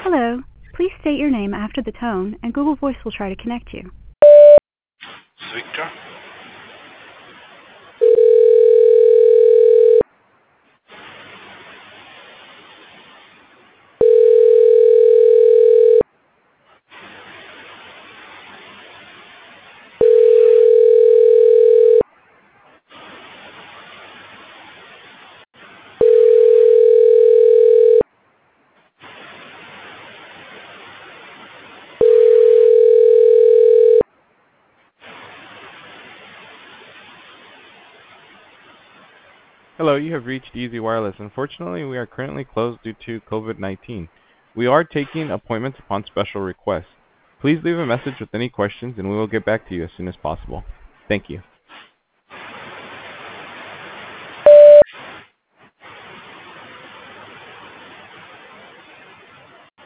Hello. Please state your name after the tone, and Google Voice will try to connect you. Victor. Hello, you have reached Easy Wireless. Unfortunately, we are currently closed due to COVID-19. We are taking appointments upon special request. Please leave a message with any questions and we will get back to you as soon as possible. Thank you.